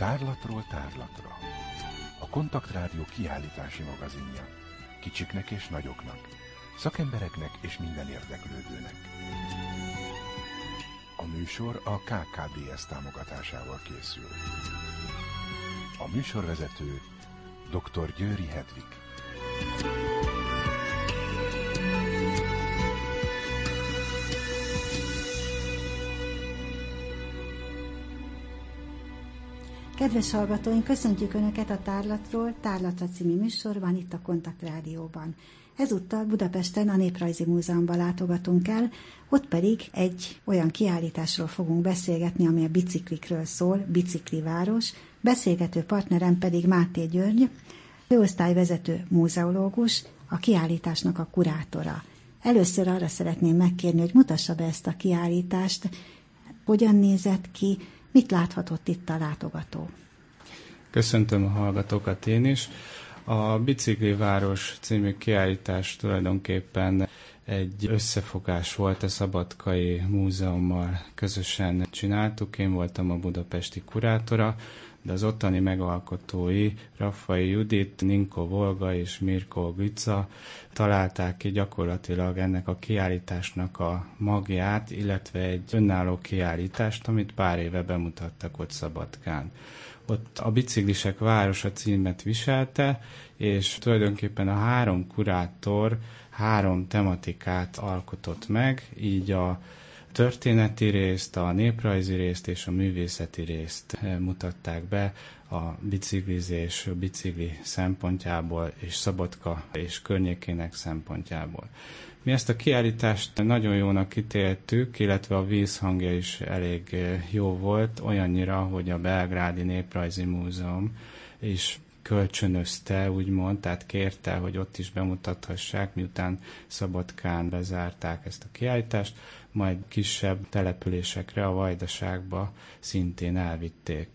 Tárlatról tárlatra. A Kontaktrádió kiállítási magazinja. Kicsiknek és nagyoknak, szakembereknek és minden érdeklődőnek. A műsor a KKBS támogatásával készül. A műsorvezető dr. Győri Hedvig. Kedves hallgatóink, köszöntjük Önöket a Tárlatról tárlatra című műsorban, itt a Kontaktrádióban. Ezúttal Budapesten a Néprajzi Múzeumban látogatunk el, ott pedig egy olyan kiállításról fogunk beszélgetni, ami a biciklikről szól, Bicikliváros, beszélgető partnerem pedig Máté György, főosztályvezető múzeológus, a kiállításnak a kurátora. Először arra szeretném megkérni, hogy mutassa be ezt a kiállítást, hogyan nézett ki, mit láthatott itt a látogató? Köszöntöm a hallgatókat én is. A Bicikliváros című kiállítás tulajdonképpen egy összefogás volt, a Szabadkai Múzeummal közösen csináltuk. Én voltam a budapesti kurátora, de az ottani megalkotói, Raffai Judit, Ninko Volga és Mirko Glica találták ki gyakorlatilag ennek a kiállításnak a magját, illetve egy önálló kiállítást, amit pár éve bemutattak ott Szabadkán. Ott a Biciklisek városa címet viselte, és tulajdonképpen a három kurátor három tematikát alkotott meg, így a történeti részt, a néprajzi részt és a művészeti részt mutatták be a biciklizés, bicikli szempontjából és Szabadka és környékének szempontjából. Mi ezt a kiállítást nagyon jónak ítéltük, illetve a vízhangja is elég jó volt, olyannyira, hogy a Belgrádi Néprajzi Múzeum is kölcsönözte, úgymond, tehát kérte, hogy ott is bemutathassák, miután Szabadkán bezárták ezt a kiállítást, majd kisebb településekre, a Vajdaságba szintén elvitték.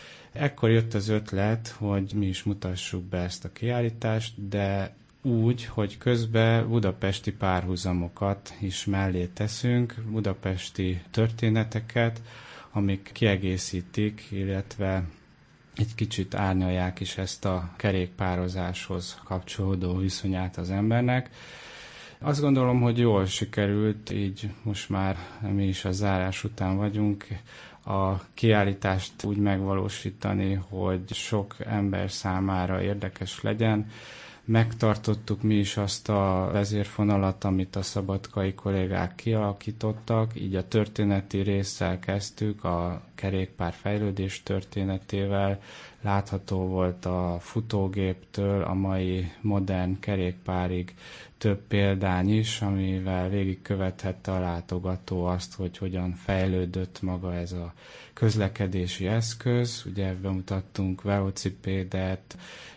Ekkor jött az ötlet, hogy mi is mutassuk be ezt a kiállítást, de úgy, hogy közben budapesti párhuzamokat is mellé teszünk, budapesti történeteket, amik kiegészítik, illetve egy kicsit árnyalják is ezt a kerékpározáshoz kapcsolódó viszonyát az embernek. Azt gondolom, hogy jól sikerült, így most már mi is a zárás után vagyunk, a kiállítást úgy megvalósítani, hogy sok ember számára érdekes legyen. Megtartottuk mi is azt a vezérfonalat, amit a szabadkai kollégák kialakítottak, így a történeti résszel kezdtük, a kerékpár fejlődés történetével, látható volt a futógéptől a mai modern kerékpárig több példány is, amivel végigkövethette a látogató azt, hogy hogyan fejlődött maga ez a közlekedési eszköz. Ugye bemutattunk velocipédet,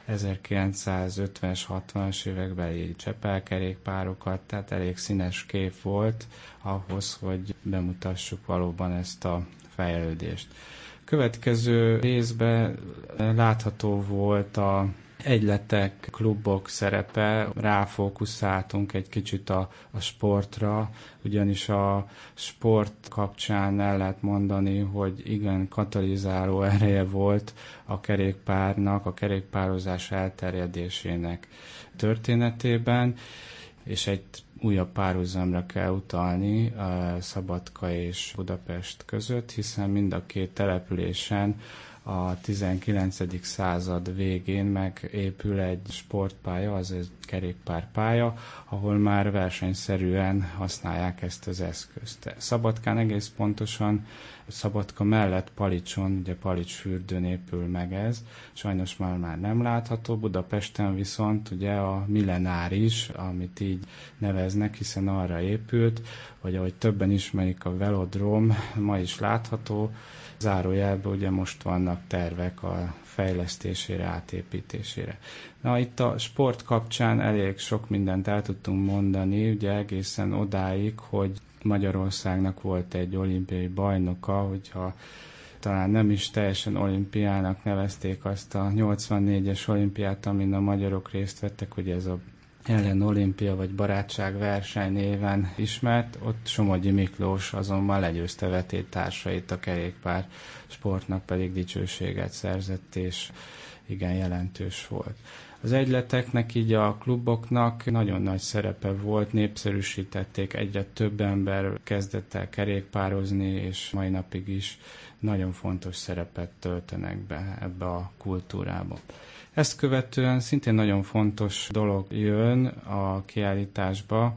1950-es, 60-as évekbeli csepelkerékpárokat, tehát elég színes kép volt ahhoz, hogy bemutassuk valóban ezt a fejlődést. Következő részben látható volt a egyletek, klubok szerepe, ráfókuszáltunk egy kicsit a sportra, ugyanis a sport kapcsán el lehet mondani, hogy igen katalizáló ereje volt a kerékpárnak, a kerékpározás elterjedésének történetében, és egy újabb párhuzamra kell utalni Szabadka és Budapest között, hiszen mind a két településen a 19. század végén megépül egy sportpálya, az egy kerékpárpálya, ahol már versenyszerűen használják ezt az eszközt. Szabadkán egész pontosan, Szabadka mellett Palicson, ugye Palicsfürdőn épül meg ez, sajnos már nem látható, Budapesten viszont ugye a Millenáris, amit így neveznek, hiszen arra épült, vagy ahogy többen ismerik, a Velodróm ma is látható, zárójelben ugye most vannak tervek a fejlesztésére, átépítésére. Na, itt a sport kapcsán elég sok mindent el tudtunk mondani, ugye egészen odáig, hogy Magyarországnak volt egy olimpiai bajnoka, hogyha talán nem is teljesen olimpiának nevezték azt a 84-es olimpiát, amin a magyarok részt vettek, hogy ez a Ellen Olimpia vagy Barátság verseny néven ismert, ott Somogyi Miklós azonban legyőzte vetélytársait, a kerékpár sportnak pedig dicsőséget szerzett, és igen jelentős volt. Az egyleteknek, így a kluboknak nagyon nagy szerepe volt, népszerűsítették, egyre több ember kezdett el kerékpározni, és mai napig is nagyon fontos szerepet töltenek be ebbe a kultúrába. Ezt követően szintén nagyon fontos dolog jön a kiállításba,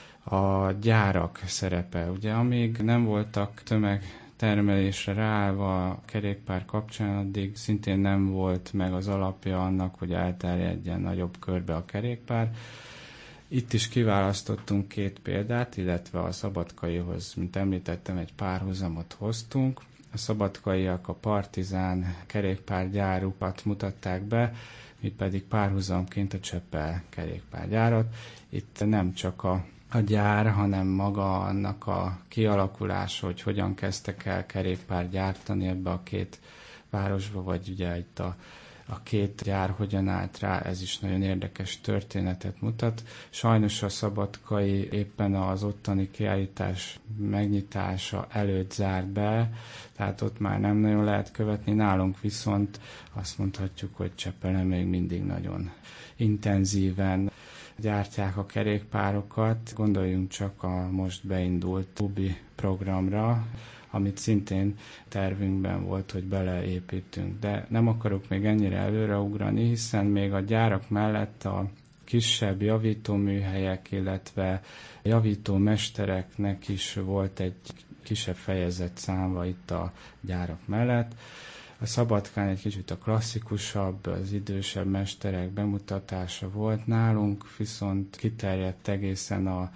a gyárak szerepe. Ugye amíg nem voltak tömegtermelésre ráállva a kerékpár kapcsán, addig szintén nem volt meg az alapja annak, hogy elterjedjen nagyobb körbe a kerékpár. Itt is kiválasztottunk 2 példát, illetve a Szabadkaihoz, mint említettem, egy párhuzamot hoztunk. A szabadkaiak a Partizán kerékpárgyárukat mutatták be, mi pedig párhuzamként a Csepel kerékpárgyárat. Itt nem csak a gyár, hanem maga annak a kialakulása, hogy hogyan kezdtek el kerékpár gyártani ebbe a 2 városba, vagy ugye itt a 2 gyár hogyan állt rá, ez is nagyon érdekes történetet mutat. Sajnos a szabadkai éppen az ottani kiállítás megnyitása előtt zárt be, tehát ott már nem nagyon lehet követni, nálunk viszont azt mondhatjuk, hogy Csepelen még mindig nagyon intenzíven gyártják a kerékpárokat. Gondoljunk csak a most beindult Tubi programra, amit szintén tervünkben volt, hogy beleépítünk. De nem akarok még ennyire előreugrani, hiszen még a gyárak mellett a kisebb javítóműhelyek, illetve javítómestereknek is volt egy kisebb fejezet számva itt a gyárak mellett. A Szabadkán egy kicsit a klasszikusabb, az idősebb mesterek bemutatása volt nálunk, viszont kiterjedt egészen a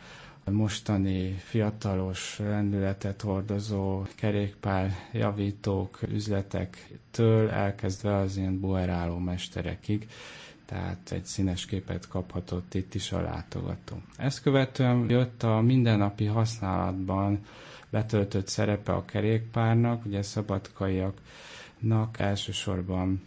mostani fiatalos lendületet hordozó kerékpárjavítók, üzletektől elkezdve az ilyen bueráló mesterekig, tehát egy színes képet kaphatott itt is a látogató. Ezt követően jött a mindennapi használatban betöltött szerepe a kerékpárnak, ugye szabadkaiaknak elsősorban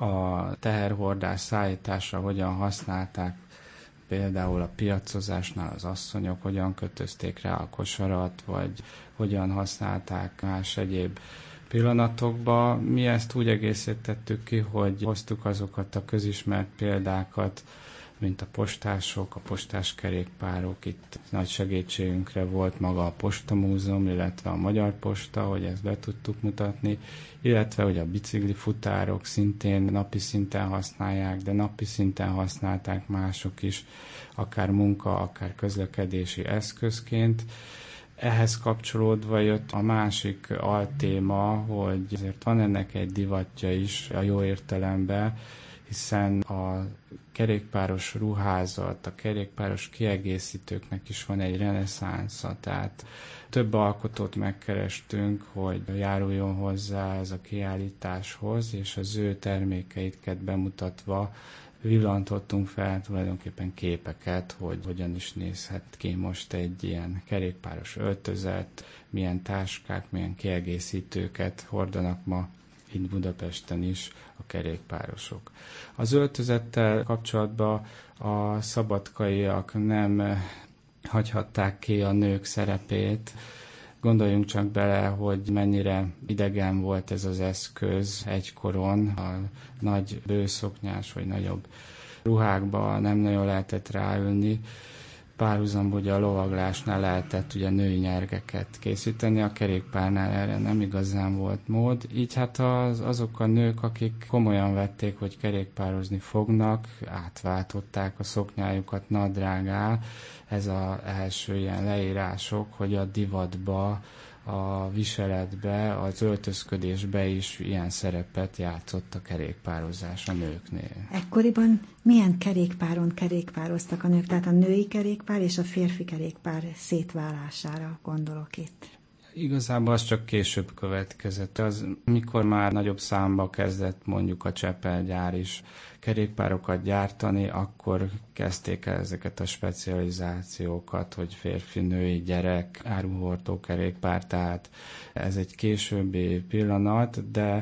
a teherhordás szállításra hogyan használták, például a piacozásnál az asszonyok hogyan kötözték rá a kosarat, vagy hogyan használták más egyéb pillanatokban. Mi ezt úgy egészítettük ki, hogy hoztuk azokat a közismert példákat, mint a postások, a postáskerékpárok. Itt nagy segítségünkre volt maga a Postamúzeum, illetve a Magyar Posta, hogy ezt be tudtuk mutatni, illetve hogy a biciklifutárok szintén napi szinten használják, de napi szinten használták mások is, akár munka, akár közlekedési eszközként. Ehhez kapcsolódva jött a másik altéma, hogy azért van ennek egy divatja is a jó értelemben, hiszen a kerékpáros ruházat, a kerékpáros kiegészítőknek is van egy reneszánsza, tehát több alkotót megkerestünk, hogy járuljon hozzá ez a kiállításhoz, és az ő termékeiket bemutatva villantottunk fel tulajdonképpen képeket, hogy hogyan is nézhet ki most egy ilyen kerékpáros öltözet, milyen táskák, milyen kiegészítőket hordanak ma itt Budapesten is a kerékpárosok. Az öltözettel kapcsolatban a szabadkaiak nem hagyhatták ki a nők szerepét. Gondoljunk csak bele, hogy mennyire idegen volt ez az eszköz egykoron, a nagy bőszoknyás vagy nagyobb ruhákba nem nagyon lehetett ráülni. Párhuzamban ugye a lovaglásnál lehetett ugye női nyergeket készíteni, a kerékpárnál erre nem igazán volt mód. Így hát azok a nők, akik komolyan vették, hogy kerékpározni fognak, átváltották a szoknyájukat nadrággá. Ez az első ilyen leírások, hogy a divatba, a viseletbe, az öltözködésbe is ilyen szerepet játszott a kerékpározás a nőknél. Ekkoriban milyen kerékpáron kerékpároztak a nők? Tehát a női kerékpár és a férfi kerékpár szétválására gondolok itt. Igazából az csak később következett. Az, mikor már nagyobb számba kezdett mondjuk a Csepel gyár is kerékpárokat gyártani, akkor kezdték el ezeket a specializációkat, hogy férfi, női, gyerek, áruhordó kerékpár, tehát ez egy későbbi pillanat, de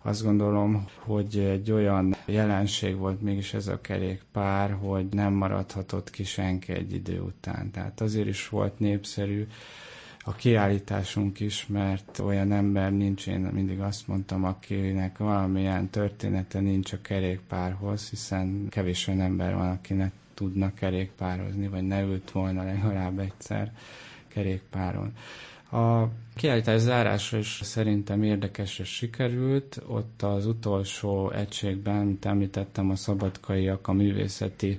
azt gondolom, hogy egy olyan jelenség volt mégis ez a kerékpár, hogy nem maradhatott ki senki egy idő után. Tehát azért is volt népszerű a kiállításunk is, mert olyan ember nincs, én mindig azt mondtam, akinek valamilyen története nincs a kerékpárhoz, hiszen kevés olyan ember van, akinek tudna kerékpározni, vagy ne ült volna legalább egyszer kerékpáron. A kiállítás zárása is szerintem érdekesre sikerült. Ott az utolsó egységben, mint említettem, a szabadkaiak a művészeti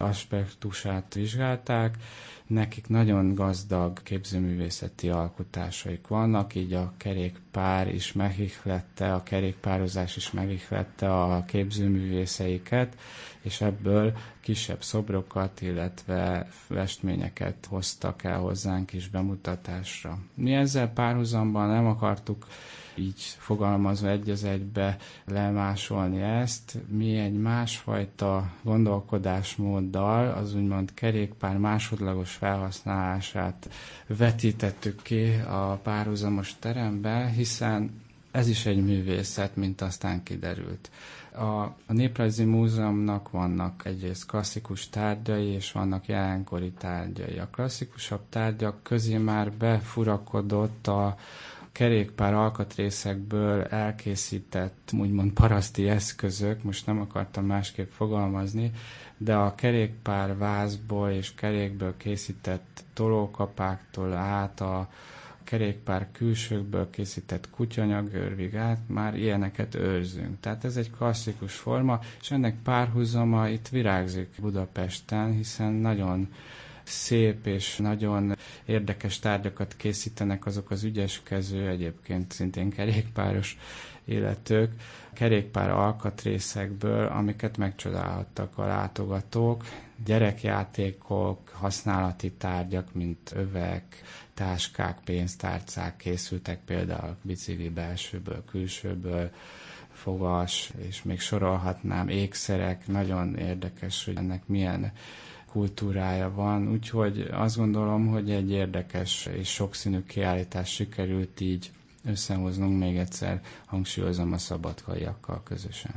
aspektusát vizsgálták. Nekik nagyon gazdag képzőművészeti alkotásaik vannak, így a kerékpár is megihlette, a kerékpározás is megihlette a képzőművészeiket, és ebből kisebb szobrokat, illetve festményeket hoztak el hozzánk is bemutatásra. Mi ezzel párhuzamban nem akartuk így fogalmazva egy az egybe lemásolni ezt. Mi egy másfajta gondolkodásmóddal, az úgymond kerékpár másodlagos felhasználását vetítettük ki a párhuzamos terembe, hiszen ez is egy művészet, mint aztán kiderült. A Néprajzi Múzeumnak vannak egyrészt klasszikus tárgyai, és vannak jelenkori tárgyai. A klasszikusabb tárgyak közé már befurakodott a kerékpár alkatrészekből elkészített, úgymond paraszti eszközök, most nem akartam másképp fogalmazni, de a kerékpár vázból és kerékből készített tolókapáktól át a kerékpár külsőkből készített kutyanyagőrvig át már ilyeneket őrzünk. Tehát ez egy klasszikus forma, és ennek párhuzama itt virágzik Budapesten, hiszen nagyon szép és nagyon érdekes tárgyakat készítenek azok az ügyeskező, egyébként szintén kerékpáros illetők, kerékpár alkatrészekből, amiket megcsodálhattak a látogatók. Gyerekjátékok, használati tárgyak, mint övek, táskák, pénztárcák készültek például bicikli belsőből, külsőből, fogas, és még sorolhatnám, ékszerek, nagyon érdekes, hogy ennek milyen kultúrája van, úgyhogy azt gondolom, hogy egy érdekes és sokszínű kiállítás sikerült így összehoznunk, még egyszer hangsúlyozom, a szabadkaiakkal közösen.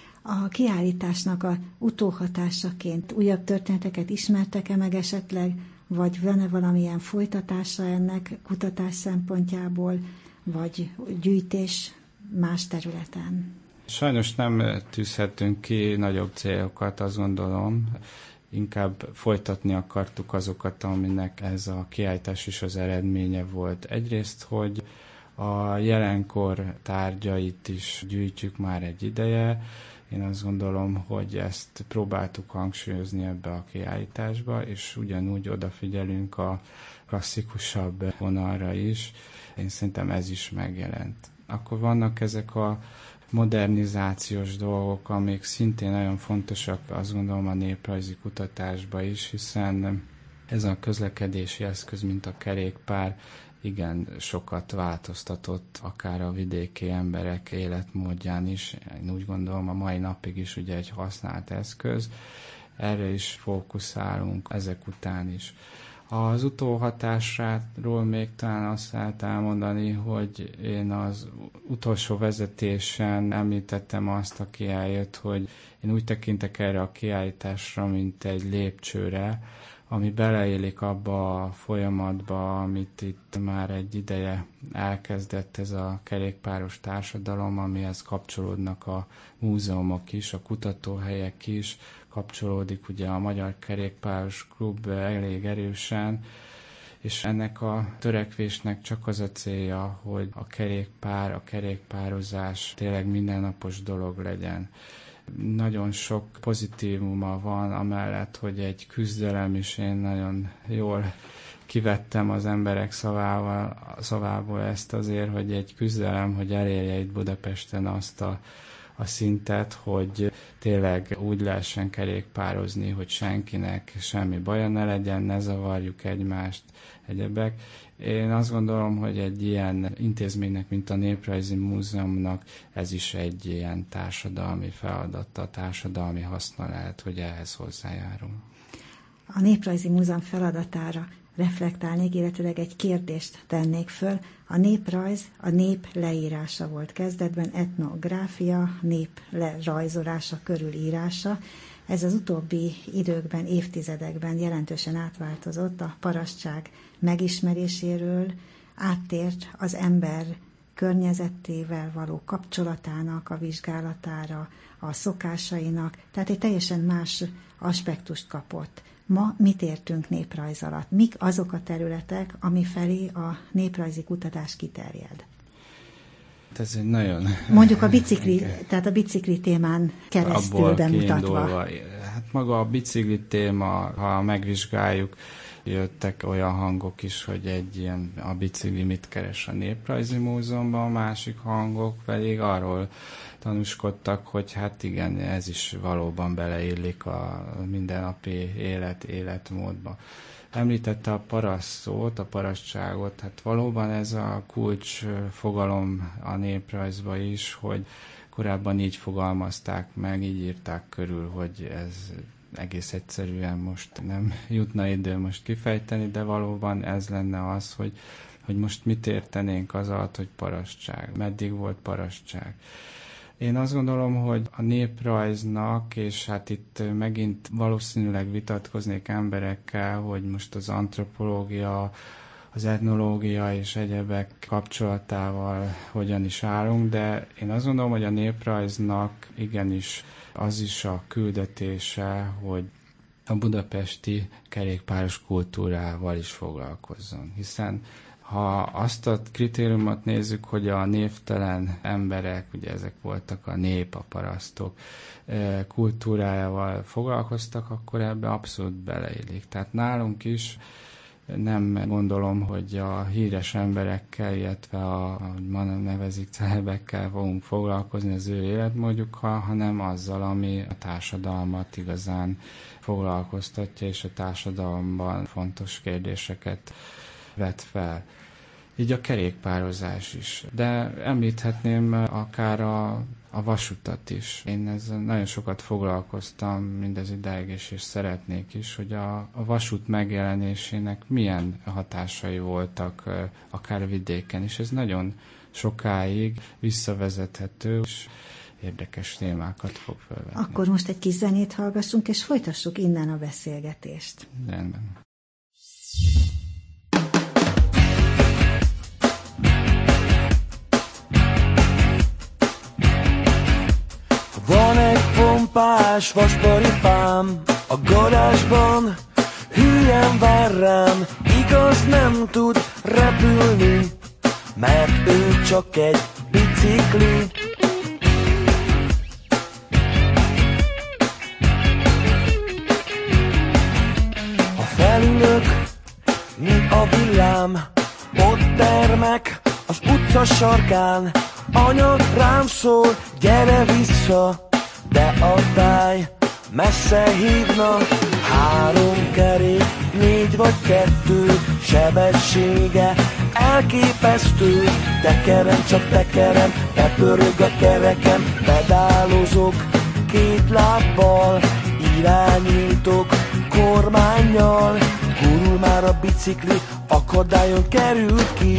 A kiállításnak a utóhatásaként újabb történeteket ismertek-e meg esetleg, vagy van-e valamilyen folytatása ennek kutatás szempontjából, vagy gyűjtés más területen? Sajnos nem tűzhetünk ki nagyobb célokat, azt gondolom. Inkább folytatni akartuk azokat, aminek ez a kiállítás is az eredménye volt. Egyrészt, hogy a jelenkor tárgyait is gyűjtjük már egy ideje. Én azt gondolom, hogy ezt próbáltuk hangsúlyozni ebbe a kiállításba, és ugyanúgy odafigyelünk a klasszikusabb vonalra is. Én szerintem ez is megjelent. Akkor vannak ezek a modernizációs dolgok, amik szintén nagyon fontosak, azt gondolom, a néprajzi kutatásban is, hiszen ez a közlekedési eszköz, mint a kerékpár, igen sokat változtatott, akár a vidéki emberek életmódján is. Én úgy gondolom, a mai napig is ugye egy használt eszköz. Erre is fókuszálunk ezek után is. Az utóhatásról még talán azt lehet elmondani, hogy én az utolsó vezetésen említettem azt, aki eljött, hogy én úgy tekintek erre a kiállításra, mint egy lépcsőre, ami beleélik abba a folyamatba, amit itt már egy ideje elkezdett ez a kerékpáros társadalom, amihez kapcsolódnak a múzeumok is, a kutatóhelyek is, kapcsolódik ugye a Magyar Kerékpáros Klub elég erősen, és ennek a törekvésnek csak az a célja, hogy a kerékpár, a kerékpározás tényleg mindennapos dolog legyen. Nagyon sok pozitívuma van, amellett, hogy egy küzdelem, és én nagyon jól kivettem az emberek szavából ezt azért, hogy egy küzdelem, hogy elérje itt Budapesten azt a szintet, hogy tényleg úgy lehessen kerékpározni, hogy senkinek semmi baja ne legyen, ne zavarjuk egymást, egyebek. Én azt gondolom, hogy egy ilyen intézménynek, mint a Néprajzi Múzeumnak ez is egy ilyen társadalmi feladata, társadalmi haszna lehet, hogy ehhez hozzájárul. A Néprajzi Múzeum feladatára reflektálnék, illetőleg egy kérdést tennék föl. A néprajz a nép leírása volt kezdetben, etnográfia, nép lerajzolása, körülírása. Ez az utóbbi időkben, évtizedekben jelentősen átváltozott, a parasztság megismeréséről áttért az ember környezetével való kapcsolatának a vizsgálatára, a szokásainak, tehát egy teljesen más aspektust kapott. Ma mit értünk néprajz alatt? Mik azok a területek, amifelé a néprajzi kutatás kiterjed? Ez egy nagyon... Mondjuk a bicikli, tehát a bicikli témán keresztül bemutatva. Hát maga a bicikli téma, ha megvizsgáljuk, jöttek olyan hangok is, hogy egy ilyen a bicikli mit keres a Néprajzi Múzeumban, a másik hangok pedig arról tanúskodtak, hogy hát igen, ez is valóban beleillik a mindennapi életmódba. Említette a paraszt szót, a parasztságot, hát valóban ez a kulcs fogalom a néprajzba is, hogy korábban így fogalmazták meg, így írták körül, hogy ez egész egyszerűen most nem jutna idő most kifejteni, de valóban ez lenne az, hogy most mit értenénk az alatt, hogy parasztság. Meddig volt parasztság? Én azt gondolom, hogy a néprajznak, és hát itt megint valószínűleg vitatkoznék emberekkel, hogy most az antropológia, az etnológia és egyebek kapcsolatával hogyan is állunk, de én azt gondolom, hogy a néprajznak igenis az is a küldetése, hogy a budapesti kerékpáros kultúrával is foglalkozzon. Hiszen ha azt a kritériumot nézzük, hogy a névtelen emberek, ugye ezek voltak a nép, a parasztok kultúrájával foglalkoztak, akkor ebbe abszolút beleillik. Tehát nálunk is nem gondolom, hogy a híres emberekkel, illetve ahogy ma nevezik, celebekkel fogunk foglalkozni az ő életmódjukkal, hanem azzal, ami a társadalmat igazán foglalkoztatja, és a társadalomban fontos kérdéseket vet fel. Így a kerékpározás is. De említhetném akár a vasutat is. Én ezzel nagyon sokat foglalkoztam mindez idáig, és szeretnék is, hogy a vasút megjelenésének milyen hatásai voltak akár vidéken, és ez nagyon sokáig visszavezethető, és érdekes témákat fog felvetni. Akkor most egy kis zenét hallgassunk, és folytassuk innen a beszélgetést. Rendben. Van egy pompás vasparipám a garázsban, hülyen vár rám, igaz nem tud repülni, mert ő csak egy bicikli. Ha felülök, mint a villám, ott termek az utca sarkán, anya rám szól, gyere vissza, de a táj messze hívna. 3 kerék, 4 vagy 2, sebessége elképesztő. Tekerem, csak tekerem, bepörög a kerekem, pedálozok 2 lábbal, irányítok kormánnyal. Gurul már a bicikli, akadályon került ki.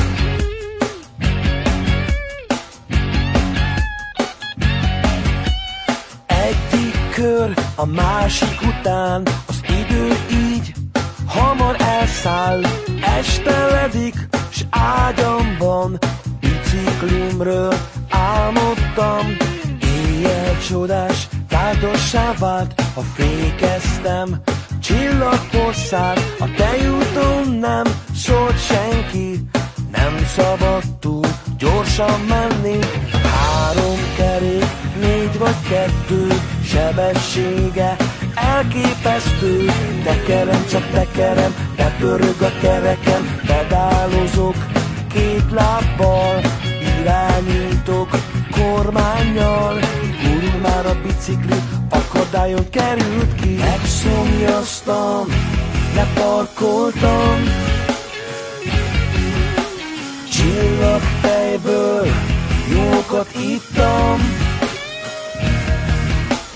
Kör a másik után, az idő így hamar elszáll. Esteledik, s ágyamban biciklimről álmodtam. Éjjel csodás tárgyassá vált, ha fékeztem csillaghosszát. A tejúton nem szólt senki, nem szabad túl gyorsan menni. 3 kerék, 4 vagy 2, sebessége elképesztő. Tekerem, csak tekerem, bepörög a kerekem, pedálozok 2 lábbal, irányítok kormánnyal. Gurul már a bicikli, akadályon került ki. Megszomjaztam, leparkoltam, csillagtejből jókat ittam.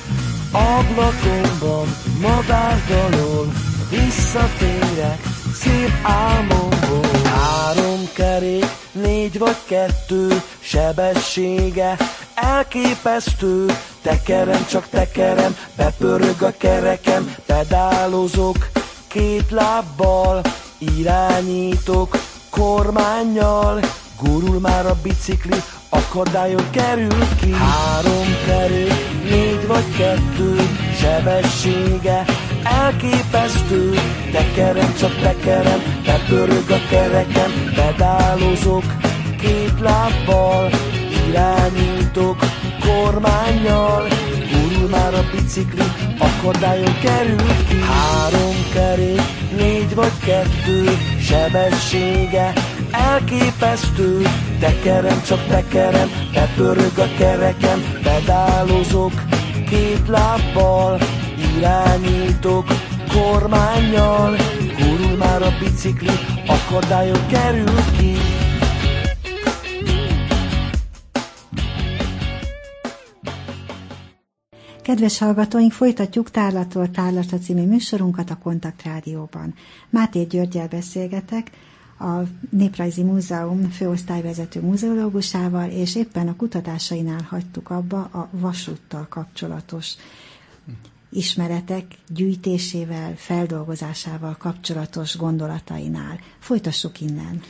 Ablakomban madár dalol, visszatérek álmomból. 3 kerék, 4 vagy 2, sebessége elképesztő. Tekerem, csak tekerem, bepörög a kerekem, pedálozok 2 lábbal, irányítok kormánnyal, gurul már a bicikli, akadályon kerül ki. 3 kerék, 4 vagy 2, sebessége elképesztő. Tekerem, csak tekerem, bepörög a kerekem, pedálozok 2 lábbal, irányítok kormánnyal, gurul már a bicikli, akadályon kerül ki. 3 kerék, 4 vagy 2, sebessége elképesztő. Tekerem, csak tekerem, bepörög a kerekem, pedálozok 2 lábbal, irányítok kormánnyal, gurul már a bicikli, akadályon kerül ki. Kedves hallgatóink, folytatjuk Tárlatról tárlatra című műsorunkat a Kontakt Rádióban. Máté Györggyel beszélgetek, a Néprajzi Múzeum főosztályvezető múzeológusával, és éppen a kutatásainál hagytuk abba a vasúttal kapcsolatos ismeretek gyűjtésével, feldolgozásával kapcsolatos gondolatainál. Folytassuk innen.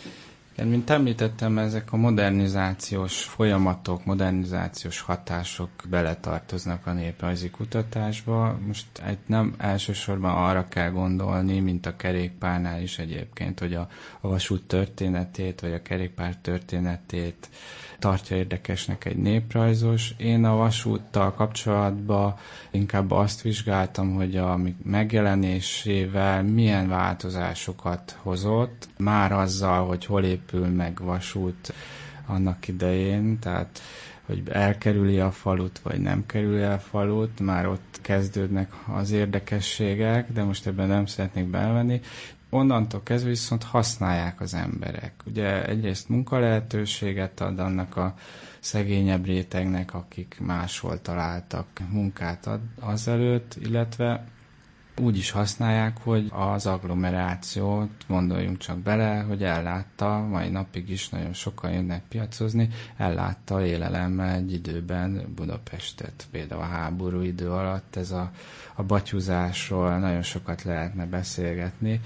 Mint említettem, ezek a modernizációs folyamatok, modernizációs hatások beletartoznak a néprajzi kutatásba. Most nem elsősorban arra kell gondolni, mint a kerékpárnál is egyébként, hogy a vasút történetét, vagy a kerékpár történetét tartja érdekesnek egy néprajzos. Én a vasúttal kapcsolatban inkább azt vizsgáltam, hogy a megjelenésével milyen változásokat hozott, már azzal, hogy hol épül meg vasút annak idején, tehát hogy elkerüli a falut, vagy nem kerüli el falut, már ott kezdődnek az érdekességek, de most ebben nem szeretnék belevenni. Onnantól kezdve viszont használják az emberek. Ugye egyrészt munkalehetőséget ad annak a szegényebb rétegnek, akik máshol találtak munkát azelőtt, illetve úgy is használják, hogy az agglomerációt, gondoljunk csak bele, hogy ellátta, mai napig is nagyon sokan jönnek piacozni, ellátta élelemmel egy időben Budapestet. Például a háború idő alatt ez a batyuzásról nagyon sokat lehetne beszélgetni.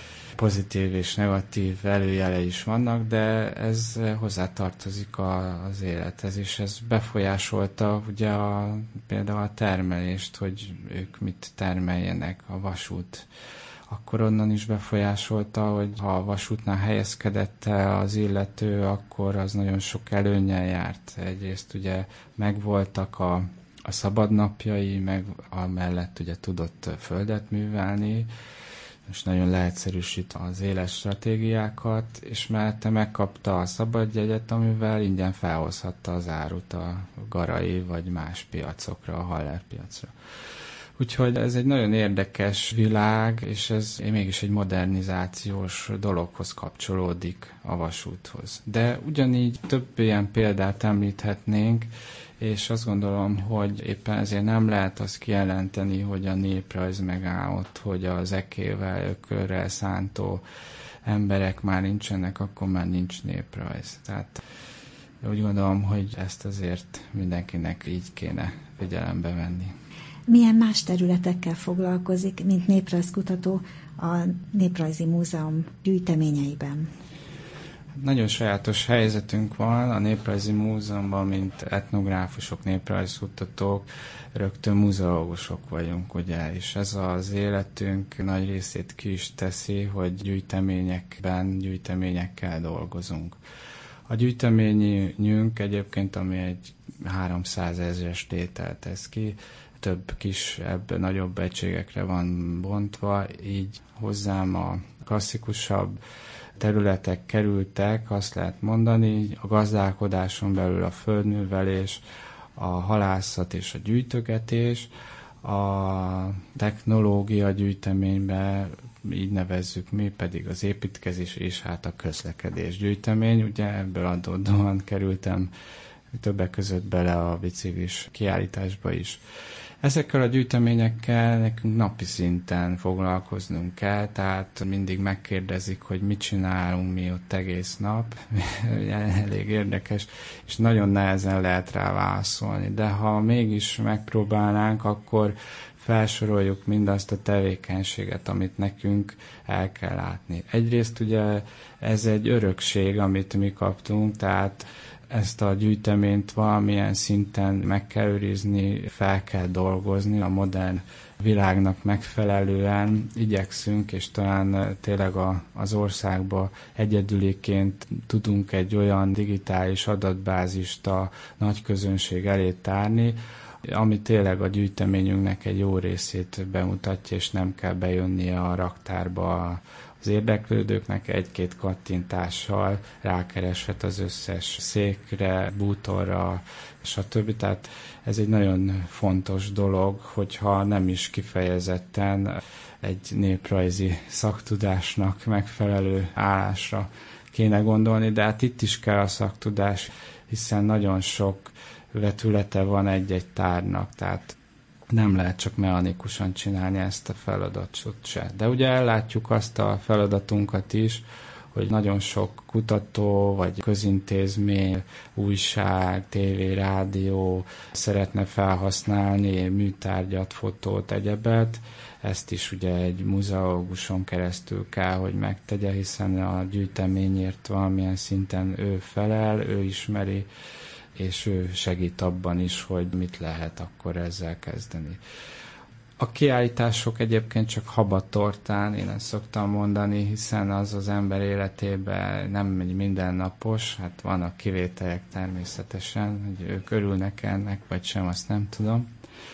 Pozitív és negatív előjele is vannak, de ez hozzátartozik az élethez, és ez befolyásolta ugye például a termelést, hogy ők mit termeljenek, a vasút. Akkor onnan is befolyásolta, hogy ha a vasútnál helyezkedett el az illető, akkor az nagyon sok előnnyel járt. Egyrészt ugye megvoltak a szabadnapjai, meg amellett ugye tudott földet művelni, és nagyon leegyszerűsít az éles stratégiákat, és mellette megkapta a szabadjegyet, amivel ingyen felhozhatta az árut a garai vagy más piacokra, a Haller piacra. Úgyhogy ez egy nagyon érdekes világ, és ez mégis egy modernizációs dologhoz kapcsolódik, a vasúthoz. De ugyanígy több ilyen példát említhetnénk, és azt gondolom, hogy éppen ezért nem lehet azt kijelenteni, hogy a néprajz megáll ott, hogy az ekével, ökörrel szántó emberek már nincsenek, akkor már nincs néprajz. Tehát úgy gondolom, hogy ezt azért mindenkinek így kéne figyelembe venni. Milyen más területekkel foglalkozik, mint néprajzkutató a Néprajzi Múzeum gyűjteményeiben? Nagyon sajátos helyzetünk van a Néprajzi Múzeumban, mint etnográfusok, néprajzkutatók, rögtön múzeológusok vagyunk, ugye, és ez az életünk nagy részét ki is teszi, hogy gyűjteményekkel dolgozunk. A gyűjteményünk egyébként, ami egy 300 000-es tételt tesz ki, több kisebb, nagyobb egységekre van bontva, így hozzám a klasszikusabb területek kerültek, azt lehet mondani, a gazdálkodáson belül a földművelés, a halászat és a gyűjtögetés, a technológia gyűjteményben, így nevezzük mi, pedig az építkezés és hát a közlekedés gyűjtemény. Ugye ebből adódóan kerültem többek között bele a biciklis kiállításba is. Ezekkel a gyűjteményekkel nekünk napi szinten foglalkoznunk kell, tehát mindig megkérdezik, hogy mit csinálunk mi ott egész nap. Elég érdekes, és nagyon nehezen lehet rá válaszolni. De ha mégis megpróbálnánk, akkor felsoroljuk mindazt a tevékenységet, amit nekünk el kell látni. Egyrészt ugye ez egy örökség, amit mi kaptunk, tehát ezt a gyűjteményt valamilyen szinten meg kell őrizni, fel kell dolgozni, a modern világnak megfelelően igyekszünk, és talán tényleg az országban egyedüliként tudunk egy olyan digitális adatbázist a nagy közönség elé tárni, ami tényleg a gyűjteményünknek egy jó részét bemutatja, és nem kell bejönnie a raktárba az érdeklődőknek, egy-két kattintással rákereshet az összes székre, bútorra, stb. Tehát ez egy nagyon fontos dolog, hogyha nem is kifejezetten egy néprajzi szaktudásnak megfelelő állásra kéne gondolni, de hát itt is kell a szaktudás, hiszen nagyon sok vetülete van egy-egy tárnak, tehát nem lehet csak mechanikusan csinálni ezt a feladatot se. De ugye ellátjuk azt a feladatunkat is, hogy nagyon sok kutató, vagy közintézmény, újság, tévé, rádió szeretne felhasználni műtárgyat, fotót, egyebet. Ezt is ugye egy muzeológuson keresztül kell, hogy megtegye, hiszen a gyűjteményért valamilyen szinten ő felel, ő ismeri, és ő segít abban is, hogy mit lehet akkor ezzel kezdeni. A kiállítások egyébként csak habatortán, én ezt szoktam mondani, hiszen az ember életében nem egy mindennapos, hát vannak kivételek természetesen, hogy ők örülnek ennek, vagy sem, azt nem tudom,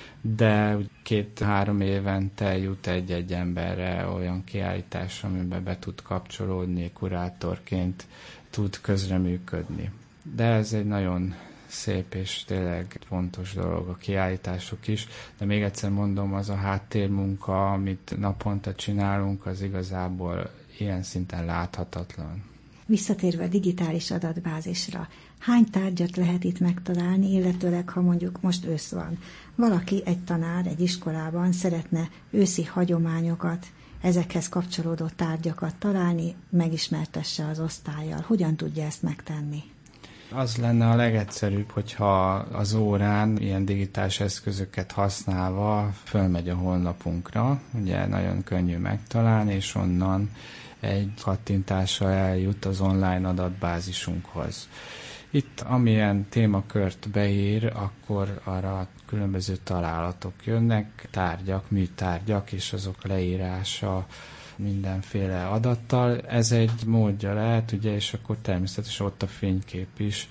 de 2-3 évente jut egy emberre olyan kiállítás, amiben be tud kapcsolódni, kurátorként tud közreműködni. De ez egy nagyon szép és tényleg fontos dolog, a kiállítások is, de még egyszer mondom, az a háttérmunka, amit naponta csinálunk, az igazából ilyen szinten láthatatlan. Visszatérve a digitális adatbázisra, hány tárgyat lehet itt megtalálni, illetőleg ha mondjuk most ősz van, valaki, egy tanár egy iskolában szeretne őszi hagyományokat, ezekhez kapcsolódó tárgyakat találni, megismertesse az osztállyal. Hogyan tudja ezt megtenni? Az lenne a legegyszerűbb, hogyha az órán ilyen digitális eszközöket használva fölmegy a honlapunkra, ugye nagyon könnyű megtalálni, és onnan egy kattintással eljut az online adatbázisunkhoz. Itt amilyen témakört beír, akkor arra különböző találatok jönnek, tárgyak, műtárgyak, és azok leírása mindenféle adattal. Ez egy módja lehet, ugye, és akkor természetesen ott a fénykép is.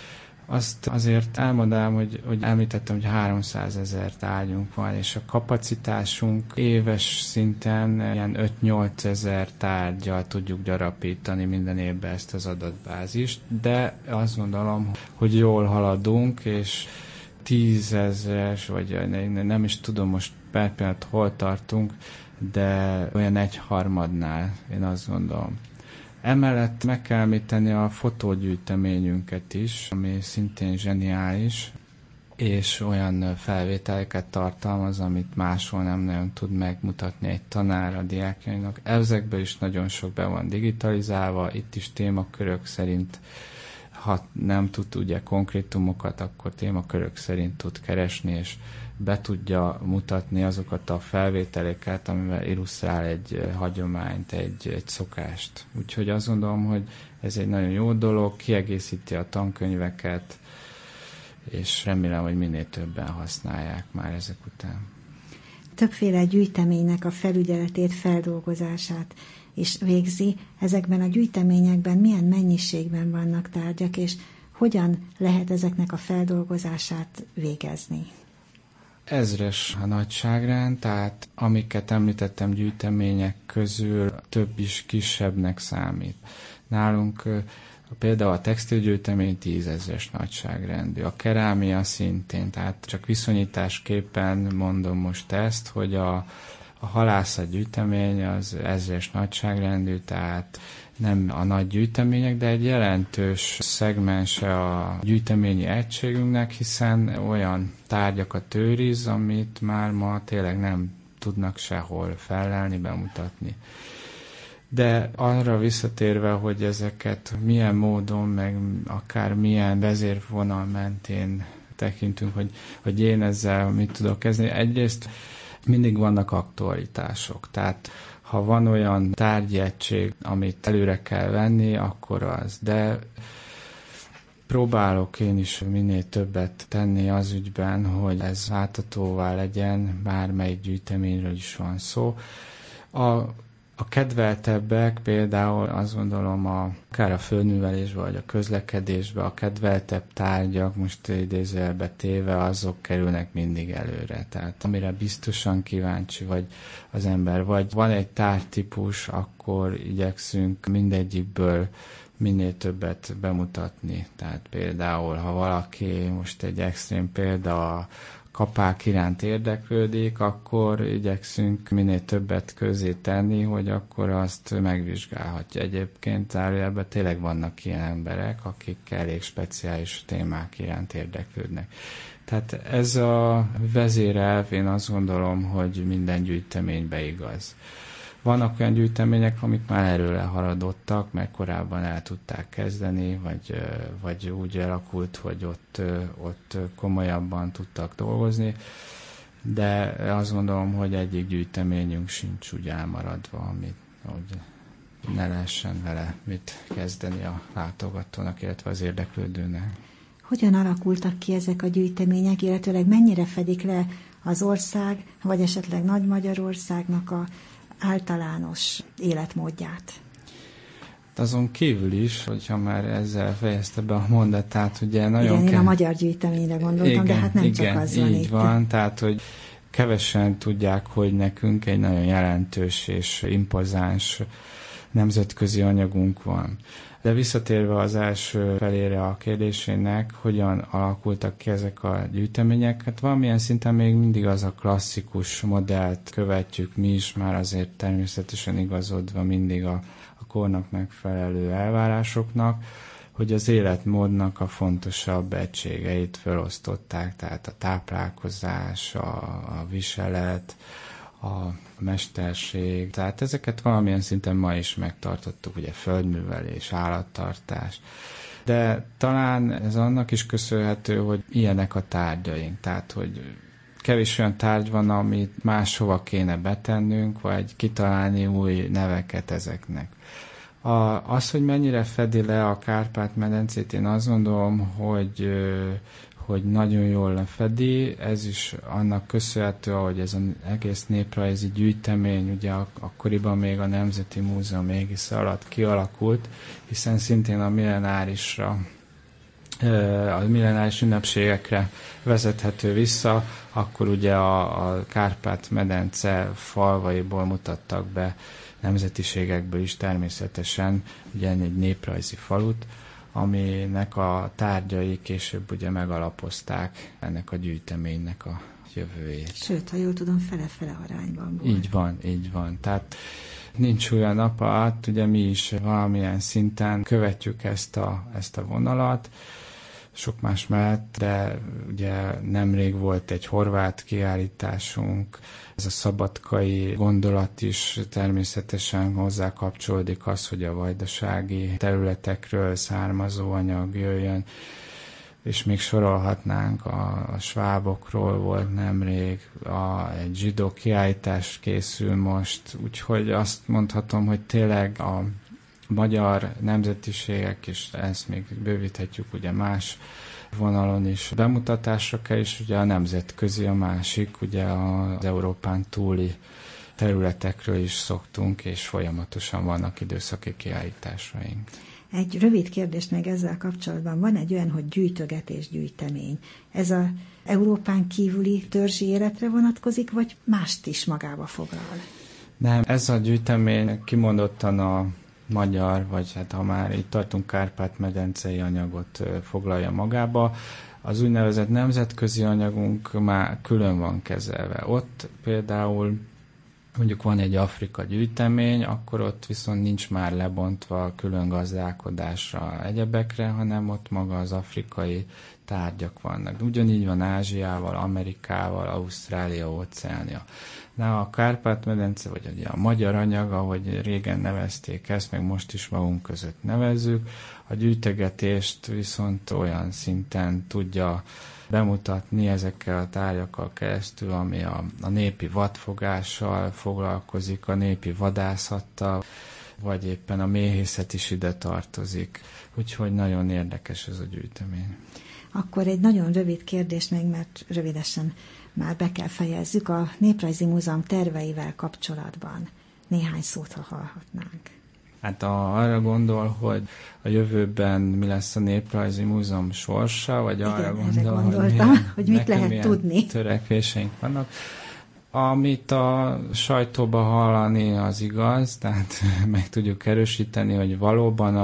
Azt azért elmondanám, hogy említettem, hogy 300 000 tárgyunk van, és a kapacitásunk éves szinten ilyen 5-8 ezer tárgyal tudjuk gyarapítani minden évben ezt az adatbázist, de azt gondolom, hogy jól haladunk, és 10 000, vagy nem is tudom most per pillanat hol tartunk, de olyan 1/3-nál, én azt gondolom. Emellett meg kell említeni a fotógyűjteményünket is, ami szintén zseniális, és olyan felvételeket tartalmaz, amit máshol nem nagyon tud megmutatni egy tanár a diákjainak. Ezekből is nagyon sok be van digitalizálva, itt is témakörök szerint, ha nem tud ugye konkrétumokat, akkor témakörök szerint tud keresni, és be tudja mutatni azokat a felvételeket, amivel illusztrál egy hagyományt, egy szokást. Úgyhogy azt gondolom, hogy ez egy nagyon jó dolog, kiegészíti a tankönyveket, és remélem, hogy minél többen használják már ezek után. Többféle gyűjteménynek a felügyeletét, feldolgozását is végzi. Ezekben a gyűjteményekben milyen mennyiségben vannak tárgyak, és hogyan lehet ezeknek a feldolgozását végezni? Ezres a nagyságrend, tehát amiket említettem gyűjtemények közül több is kisebbnek számít. Nálunk például a textilgyűjtemény 10 000-es nagyságrendű, a kerámia szintén, tehát csak viszonyításképpen mondom most ezt, hogy a A halászatgyűjtemény az ezres nagyságrendű, tehát nem a nagy gyűjtemények, de egy jelentős szegmense a gyűjteményi egységünknek, hiszen olyan tárgyakat őriz, amit már ma tényleg nem tudnak sehol fellelni, bemutatni. De arra visszatérve, hogy ezeket milyen módon, meg akár milyen vezérvonal mentén tekintünk, hogy én ezzel mit tudok kezdeni. Egyrészt mindig vannak aktualitások, tehát ha van olyan tárgyi egység, amit előre kell venni, akkor az. De próbálok én is minél többet tenni az ügyben, hogy ez láthatóvá legyen, bármelyik gyűjteményről is van szó. A kedveltebbek például azt gondolom akár a földművelésbe vagy a közlekedésbe a kedveltebb tárgyak, most idézőjelbe téve, azok kerülnek mindig előre. Tehát amire biztosan kíváncsi vagy az ember, vagy van egy tárgytípus, akkor igyekszünk mindegyikből minél többet bemutatni. Tehát például, ha valaki, most egy extrém példa, a kapák iránt érdeklődik, akkor igyekszünk minél többet közé tenni, hogy akkor azt megvizsgálhatja. Egyébként zárójelben tényleg vannak ilyen emberek, akik elég speciális témák iránt érdeklődnek. Tehát ez a vezérelv, én azt gondolom, hogy minden gyűjteménybe igaz. Vannak olyan gyűjtemények, amik már erről haladottak, mert korábban el tudták kezdeni, vagy úgy alakult, hogy ott komolyabban tudtak dolgozni, de azt gondolom, hogy egyik gyűjteményünk sincs úgy elmaradva, hogy ne lehessen vele mit kezdeni a látogatónak, illetve az érdeklődőnek. Hogyan alakultak ki ezek a gyűjtemények, illetőleg mennyire fedik le az ország, vagy esetleg Nagy Magyarországnak a általános életmódját? Azon kívül is, hogyha már ezzel fejezte be a mondatát, ugye nagyon... Igen, én a magyar gyűjteményre gondoltam, de hát nem csak az van itt. Így van, tehát, hogy kevesen tudják, hogy nekünk egy nagyon jelentős és impozáns nemzetközi anyagunk van. De visszatérve az első felére a kérdésének, hogyan alakultak ki ezek a gyűjtemények, hát valamilyen szinten még mindig az a klasszikus modellt követjük mi is, már azért természetesen igazodva mindig a kornak megfelelő elvárásoknak, hogy az életmódnak a fontosabb egységeit felosztották, tehát a táplálkozás, a viselet, a mesterség. Tehát ezeket valamilyen szinten ma is megtartottuk, ugye földművelés, állattartás. De talán ez annak is köszönhető, hogy ilyenek a tárgyaink. Tehát, hogy kevés olyan tárgy van, amit máshova kéne betennünk, vagy kitalálni új neveket ezeknek. Az, hogy mennyire fedi le a Kárpát-medencét, én azt gondolom, hogy nagyon jól lefedi, ez is annak köszönhető, hogy ez az egész néprajzi gyűjtemény, ugye akkoriban még a Nemzeti Múzeum égisze alatt kialakult, hiszen szintén a millenáris ünnepségekre vezethető vissza, akkor ugye a Kárpát-medence falvaiból mutattak be nemzetiségekből is természetesen ugye egy néprajzi falut, aminek a tárgyai később ugye megalapozták ennek a gyűjteménynek a jövőjét. Sőt, ha jól tudom, fele-fele arányban volt. Így van. Tehát nincs olyan nap alatt, ugye mi is valamilyen szinten követjük ezt a vonalat, sok más mellett, de ugye nemrég volt egy horvát kiállításunk, ez a szabadkai gondolat is természetesen hozzá kapcsolódik az, hogy a vajdasági területekről származó anyag jöjjön, és még sorolhatnánk, a svábokról volt nemrég, egy zsidó kiállítás készül most, úgyhogy azt mondhatom, hogy tényleg a magyar nemzetiségek, és ezt még bővíthetjük ugye más vonalon is bemutatásra kell, és ugye a nemzetközi a másik, ugye az Európán túli területekről is szoktunk, és folyamatosan vannak időszaki kiállításaink. Egy rövid kérdés még ezzel kapcsolatban. Van egy olyan, hogy gyűjtögetés, gyűjtemény. Ez az Európán kívüli törzsi életre vonatkozik, vagy mást is magába foglal? Nem, ez a gyűjtemény kimondottan a magyar, vagy hát ha már itt tartunk, Kárpát-medencei anyagot foglalja magába. Az úgynevezett nemzetközi anyagunk már külön van kezelve. Ott például mondjuk van egy Afrika gyűjtemény, akkor ott viszont nincs már lebontva külön gazdálkodásra, egyebekre, hanem ott maga az afrikai tárgyak vannak. Ugyanígy van Ázsiával, Amerikával, Ausztrália, Óceánia. De a Kárpát-medence, vagy ugye a magyar anyag, ahogy régen nevezték ezt, meg most is magunk között nevezzük, a gyűjtegetést viszont olyan szinten tudja bemutatni ezekkel a tárgyakkal keresztül, ami a népi vadfogással foglalkozik, a népi vadászattal, vagy éppen a méhészet is ide tartozik. Úgyhogy nagyon érdekes ez a gyűjtemény. Akkor egy nagyon rövid kérdés még, mert rövidesen már be kell fejezzük. A Néprajzi Múzeum terveivel kapcsolatban néhány szót, ha hallhatnánk. Hát arra gondol, hogy a jövőben mi lesz a Néprajzi Múzeum sorsa, vagy igen, arra gondol, hogy mit lehet tudni. Törekvéseink vannak. Amit a sajtóban hallani, az igaz, tehát meg tudjuk erősíteni, hogy valóban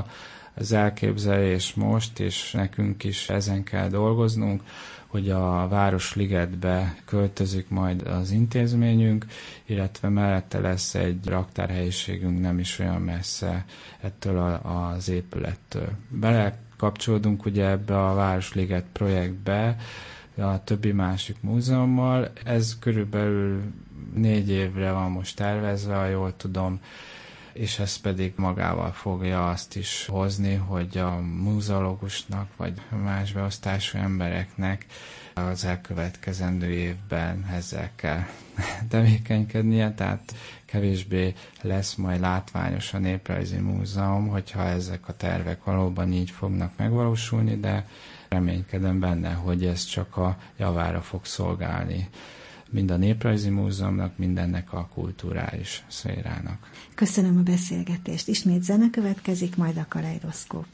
az elképzelés most, és nekünk is ezen kell dolgoznunk, hogy a Városligetbe költözik majd az intézményünk, illetve mellette lesz egy raktárhelyiségünk nem is olyan messze ettől az épülettől. Belekapcsolódunk ugye ebbe a Városliget projektbe, a többi másik múzeummal. Ez körülbelül 4 évre van most tervezve, ha jól tudom, és ez pedig magával fogja azt is hozni, hogy a múzeológusnak vagy más beosztású embereknek az elkövetkezendő évben ezzel kell tevékenykednie, tehát kevésbé lesz majd látványos a Néprajzi Múzeum, hogyha ezek a tervek valóban így fognak megvalósulni, de reménykedem benne, hogy ez csak a javára fog szolgálni mind a Néprajzi Múzeumnak, mindennek a kulturális szférának. Köszönöm a beszélgetést. Ismét zene következik, majd a kaleidoszkóp.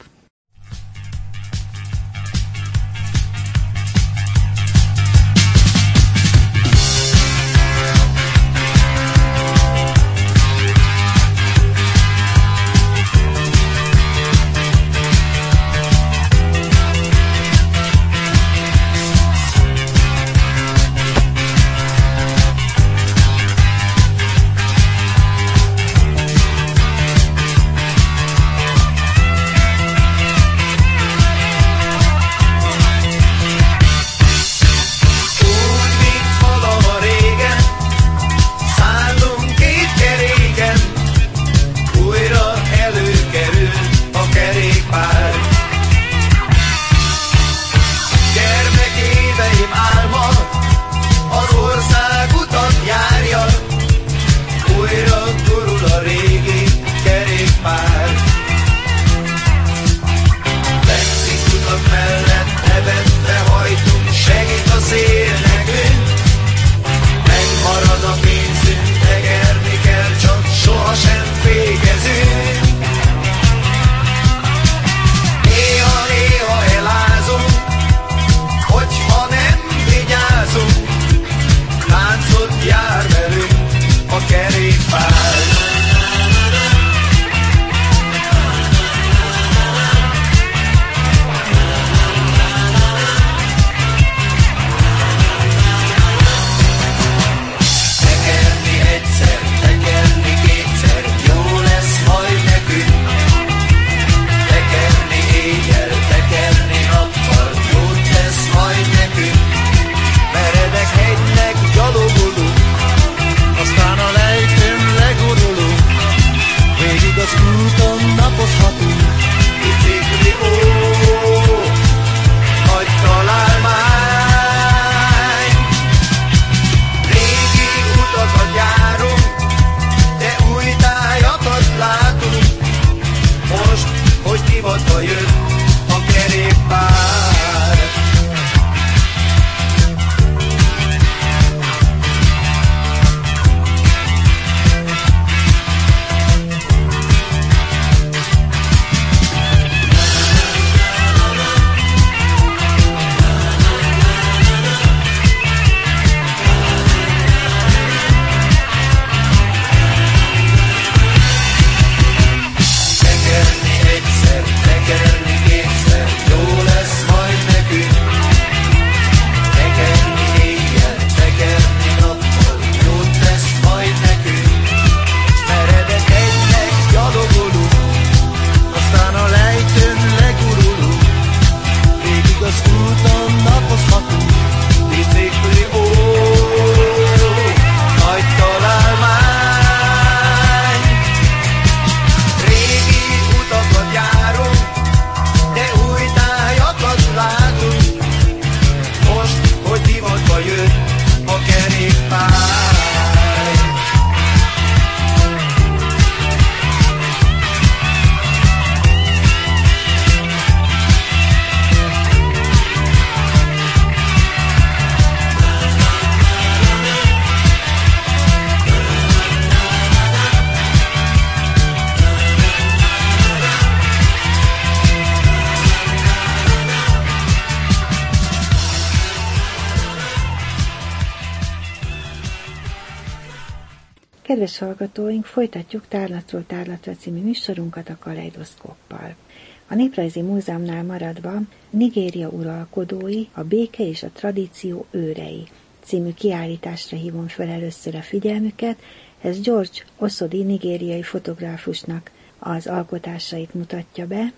Kedves hallgatóink, folytatjuk Tárlatról tárlatra című műsorunkat a kaleidoszkóppal. A Néprajzi Múzeumnál maradva Nigéria uralkodói, a béke és a tradíció őrei című kiállításra hívom fel először a figyelmüket. Ez George Osodi nigériai fotográfusnak az alkotásait mutatja be,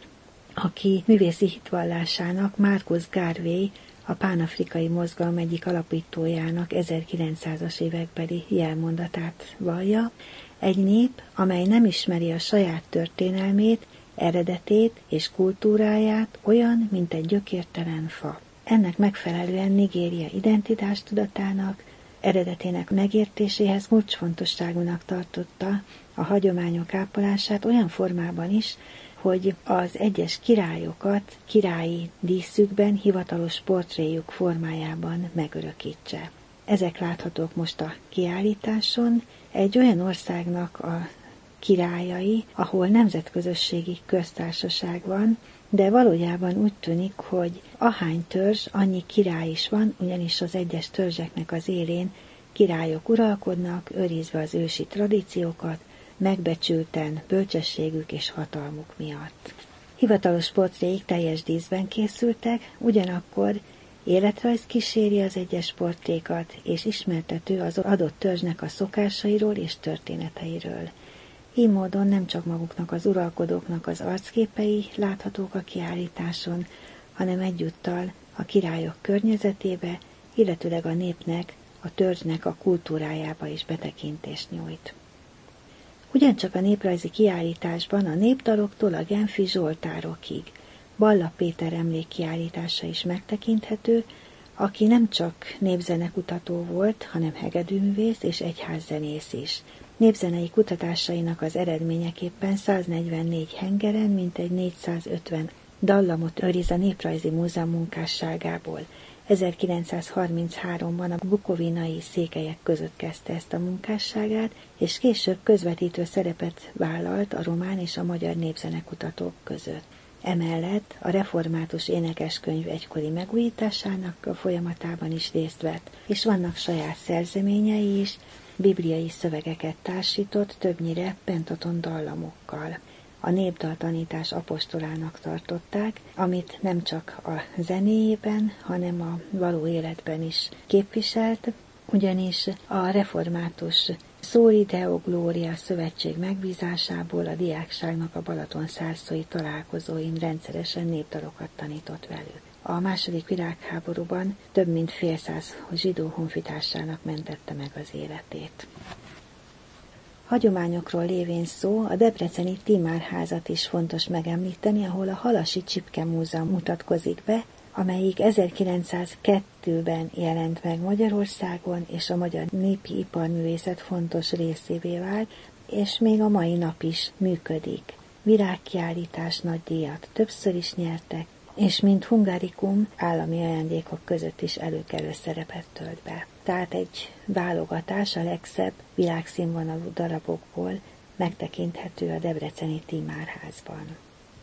aki művészi hitvallásának Marcus Garvey, a pánafrikai mozgalom egyik alapítójának 1900-as évekbeli jelmondatát vallja. Egy nép, amely nem ismeri a saját történelmét, eredetét és kultúráját, olyan, mint egy gyökértelen fa. Ennek megfelelően Nigéria identitástudatának, eredetének megértéséhez kulcsfontosságúnak tartotta a hagyományok ápolását olyan formában is, hogy az egyes királyokat királyi díszükben, hivatalos portréjuk formájában megörökítse. Ezek láthatók most a kiállításon, egy olyan országnak a királyai, ahol nemzetközösségi köztársaság van, de valójában úgy tűnik, hogy ahány törzs, annyi király is van, ugyanis az egyes törzseknek az élén királyok uralkodnak, őrizve az ősi tradíciókat, megbecsülten bölcsességük és hatalmuk miatt. Hivatalos portréik teljes díszben készültek, ugyanakkor életrajz kíséri az egyes portrékat, és ismertető az adott törzsnek a szokásairól és történeteiről. Így módon nem csak maguknak az uralkodóknak az arcképei láthatók a kiállításon, hanem egyúttal a királyok környezetébe, illetőleg a népnek, a törzsnek a kultúrájába is betekintést nyújt. Ugyancsak a néprajzi kiállításban a népdaloktól a genfi zsoltárokig Balla Péter emlékkiállítása is megtekinthető, aki nem csak népzenekutató volt, hanem hegedűművész és egyházzenész is. Népzenei kutatásainak az eredményeképpen 144 hengeren, mintegy 450 dallamot őriz a Néprajzi Múzeum munkásságából. 1933-ban a bukovinai székelyek között kezdte ezt a munkásságát, és később közvetítő szerepet vállalt a román és a magyar népzenekutatók között. Emellett a református énekeskönyv egykori megújításának a folyamatában is részt vett, és vannak saját szerzeményei is, bibliai szövegeket társított, többnyire pentaton dallamokkal. A népdaltanítás apostolának tartották, amit nem csak a zenéjében, hanem a való életben is képviselt, ugyanis a református Szóri Deo Gloria szövetség megbízásából a diákságnak a Balaton-szárszói találkozóin rendszeresen népdalokat tanított velük. A II. Világháborúban több mint fél száz zsidó honfitársának mentette meg az életét. Hagyományokról lévén szó, a debreceni Tímárházat is fontos megemlíteni, ahol a Halasi Csipke Múzeum mutatkozik be, amelyik 1902-ben jelent meg Magyarországon, és a magyar népi iparművészet fontos részévé vált, és még a mai nap is működik. Virágkiállítás nagy díjat többször is nyertek, és mint hungarikum állami ajándékok között is előkelő szerepet tölt be. Tehát egy válogatás a legszebb világszínvonalú darabokból megtekinthető a debreceni Tímárházban.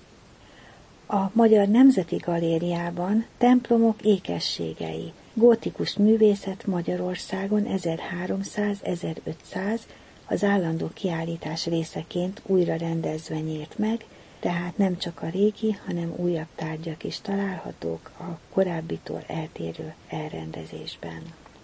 A Magyar Nemzeti Galériában templomok ékességei, gótikus művészet Magyarországon 1300-1500 az állandó kiállítás részeként újra rendezve nyílt meg, tehát nem csak a régi, hanem újabb tárgyak is találhatók a korábbitól eltérő elrendezésben.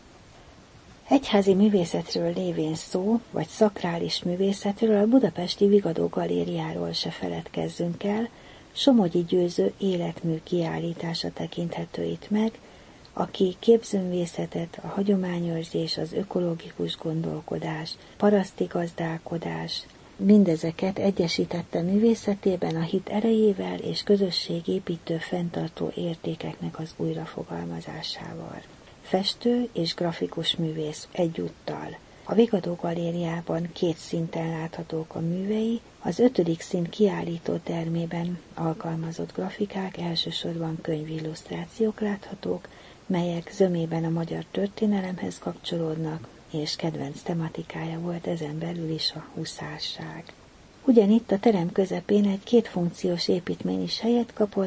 Egyházi művészetről lévén szó, vagy szakrális művészetről a budapesti Vigadó Galériáról se feledkezzünk el, Somogyi Győző életmű kiállítása tekinthető itt meg, aki képzőművészetet, a hagyományőrzés, az ökológikus gondolkodás, paraszti gazdálkodás, mindezeket egyesítette művészetében a hit erejével és közösségépítő fenntartó értékeknek az újrafogalmazásával. Festő és grafikus művész egyúttal. A Vigadó Galériában 2 szinten láthatók a művei, az 5. szint kiállító termében alkalmazott grafikák, elsősorban könyvillusztrációk láthatók, melyek zömében a magyar történelemhez kapcsolódnak, és kedvenc tematikája volt ezen belül is a huszárság. Ugyanitt a terem közepén egy 2 funkciós építmény is helyet kapott,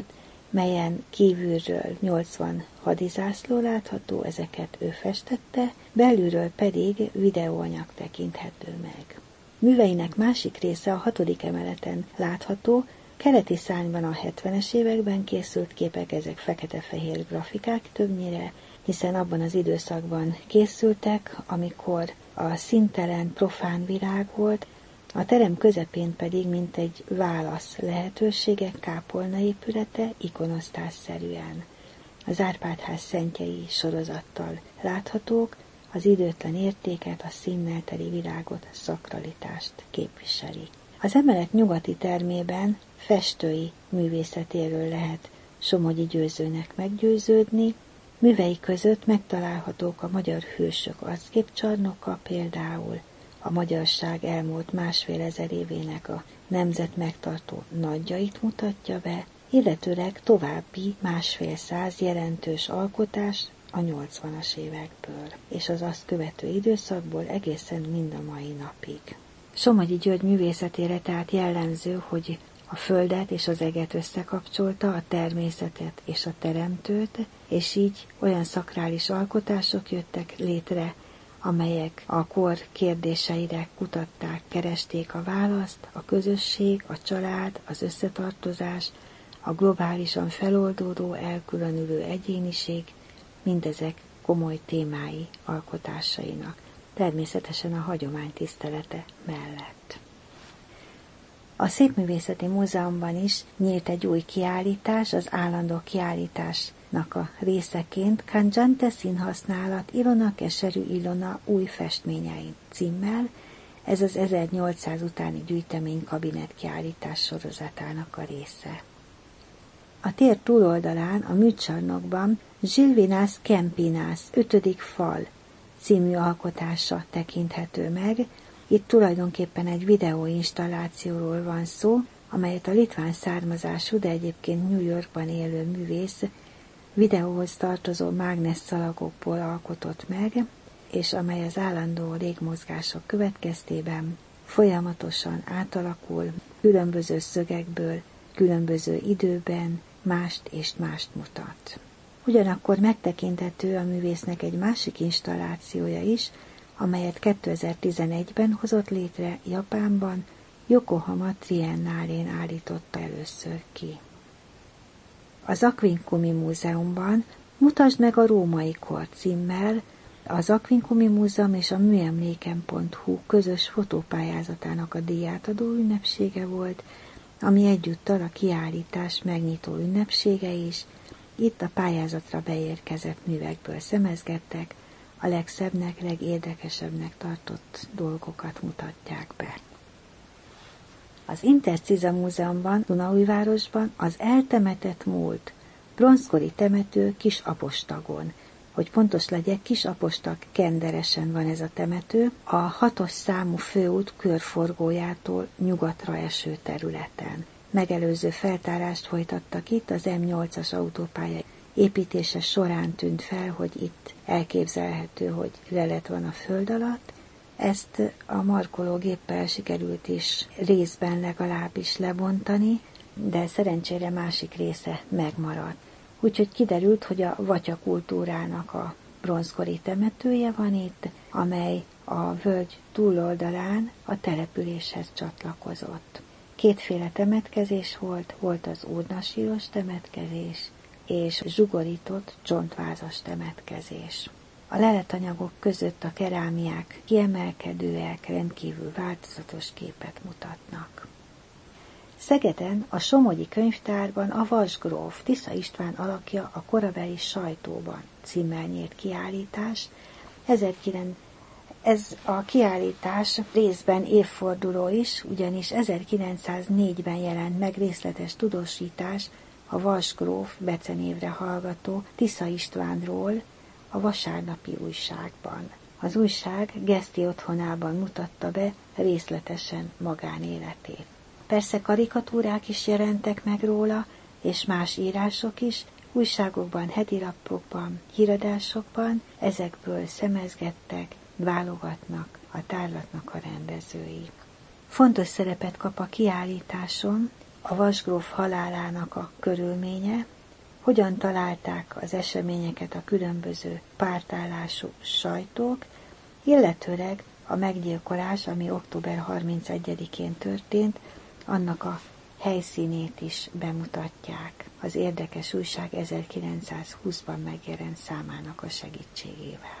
melyen kívülről 80 hadizászló látható, ezeket ő festette, belülről pedig videóanyag tekinthető meg. Műveinek másik része a 6. emeleten látható, keleti szárnyban a 70-es években készült képek, ezek fekete-fehér grafikák többnyire, hiszen abban az időszakban készültek, amikor a színtelen, profán világ volt, a terem közepén pedig mint egy válasz lehetősége kápolna épülete ikonosztásszerűen. Az Árpád-ház szentjei sorozattal láthatók, az időtlen értéket, a színnel teli világot, a szakralitást képviseli. Az emelet nyugati termében festői művészetéről lehet Somogyi Győzőnek meggyőződni. Művei között megtalálhatók a magyar hősök arcképcsarnoka, például a magyarság elmúlt 1,5 évének a nemzet megtartó nagyjait mutatja be, illetőleg további 1,5 jelentős alkotás a 80-as évekből, és az azt követő időszakból egészen mind a mai napig. Somogyi György művészetére tehát jellemző, hogy a földet és az eget összekapcsolta, a természetet és a teremtőt, és így olyan szakrális alkotások jöttek létre, amelyek a kor kérdéseire kutatták, keresték a választ, a közösség, a család, az összetartozás, a globálisan feloldódó, elkülönülő egyéniség, mindezek komoly témái alkotásainak, természetesen a hagyomány tisztelete mellett. A Szépművészeti Múzeumban is nyílt egy új kiállítás, az állandó kiállításnak a részeként Kandzsante színhasználat Ilona Keserű Ilona új festményein címmel, ez az 1800 utáni gyűjtemény kabinet kiállítás sorozatának a része. A tér túloldalán, a műcsarnokban Zsilvinász Kempinász 5. fal című alkotása tekinthető meg. Itt tulajdonképpen egy videóinstallációról van szó, amelyet a litván származású, de egyébként New Yorkban élő művész videóhoz tartozó mágnesszalagokból alkotott meg, és amely az állandó légmozgások következtében folyamatosan átalakul, különböző szögekből, különböző időben mást és mást mutat. Ugyanakkor megtekinthető a művésznek egy másik installációja is, amelyet 2011-ben hozott létre Japánban, Yokohama Triennálén állította először ki. Az Aquincumi Múzeumban Mutasd meg a római kor címmel az Aquincumi Múzeum és a műemléken.hu közös fotópályázatának a díjátadó ünnepsége volt, ami egyúttal a kiállítás megnyitó ünnepsége is. Itt a pályázatra beérkezett művekből szemezgettek, a legszebbnek, legérdekesebbnek tartott dolgokat mutatják be. Az Interciza Múzeumban, Dunaújvárosban az eltemetett múlt, bronzkori temető Kisapostagon. Hogy pontos legyek, Kisapostag Kenderesen van ez a temető, a 6-os számú főút körforgójától nyugatra eső területen. Megelőző feltárást folytattak itt, az M8-as autópálya építése során tűnt fel, hogy itt elképzelhető, hogy lelet van a föld alatt. Ezt a markológéppel sikerült is részben legalábbis lebontani, de szerencsére másik része megmaradt. Úgyhogy kiderült, hogy a vatya kultúrának a bronzkori temetője van itt, amely a völgy túloldalán a településhez csatlakozott. Kétféle temetkezés volt az urnasíros temetkezés és zsugorított csontvázas temetkezés. A leletanyagok között a kerámiák kiemelkedőek, rendkívül változatos képet mutatnak. Szegeden, a Somogyi Könyvtárban a Vasgróf Tisza István alakja a korabeli sajtóban címmel nyílt kiállítás. Ez a kiállítás részben évforduló is, ugyanis 1904-ben jelent meg részletes tudósítás a Vasgróf becenévre hallgató Tisza Istvánról a Vasárnapi újságban. Az újság Geszti otthonában mutatta be részletesen magánéletét. Persze karikatúrák is jelentek meg róla, és más írások is, újságokban, hetilapokban, híradásokban, ezekből szemezgettek, válogatnak a tárlatnak a rendezői. Fontos szerepet kap a kiállításon a Vasgróf halálának a körülménye, hogyan találták az eseményeket a különböző pártállású sajtók, illetőleg a meggyilkolás, ami október 31-én történt, annak a helyszínét is bemutatják az Érdekes Újság 1920-ban megjelent számának a segítségével.